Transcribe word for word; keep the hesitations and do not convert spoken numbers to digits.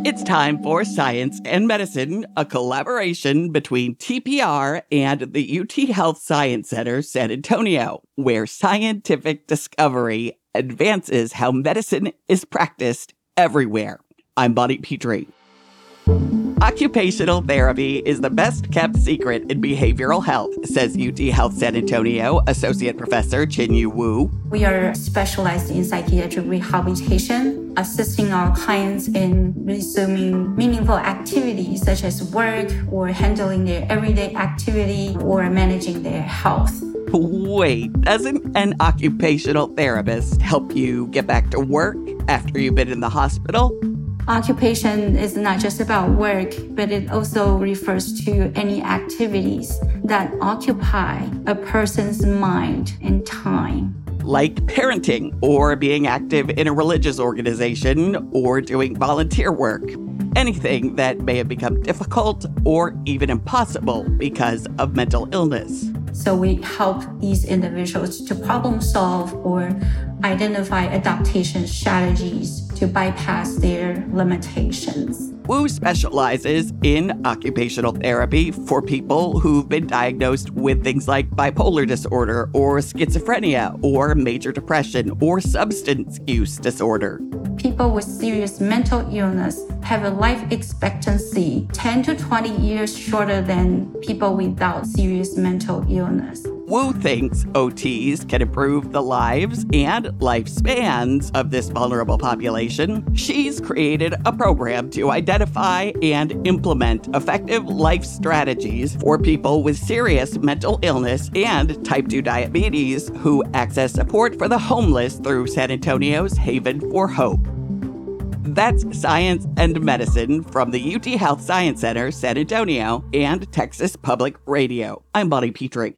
It's time for Science and Medicine, a collaboration between T P R and the U T Health Science Center, San Antonio, where scientific discovery advances how medicine is practiced everywhere. I'm Bonnie Petrie. Occupational therapy is the best-kept secret in behavioral health, says U T Health San Antonio Associate Professor Chin-Yu Wu. We are specialized in psychiatric rehabilitation, assisting our clients in resuming meaningful activities such as work or handling their everyday activity or managing their health. Wait, doesn't an occupational therapist help you get back to work after you've been in the hospital? Occupation is not just about work, but it also refers to any activities that occupy a person's mind and time. Like parenting, or being active in a religious organization, or doing volunteer work. Anything that may have become difficult or even impossible because of mental illness. So we help these individuals to problem solve or identify adaptation strategies to bypass their limitations. Wu specializes in occupational therapy for people who've been diagnosed with things like bipolar disorder or schizophrenia or major depression or substance use disorder. People with serious mental illness have a life expectancy ten to twenty years shorter than people without serious mental illness. Wu thinks O Ts can improve the lives and lifespans of this vulnerable population. She's created a program to identify and implement effective life strategies for people with serious mental illness and type two diabetes who access support for the homeless through San Antonio's Haven for Hope. That's Science and Medicine from the U T Health Science Center, San Antonio, and Texas Public Radio. I'm Bonnie Petrie.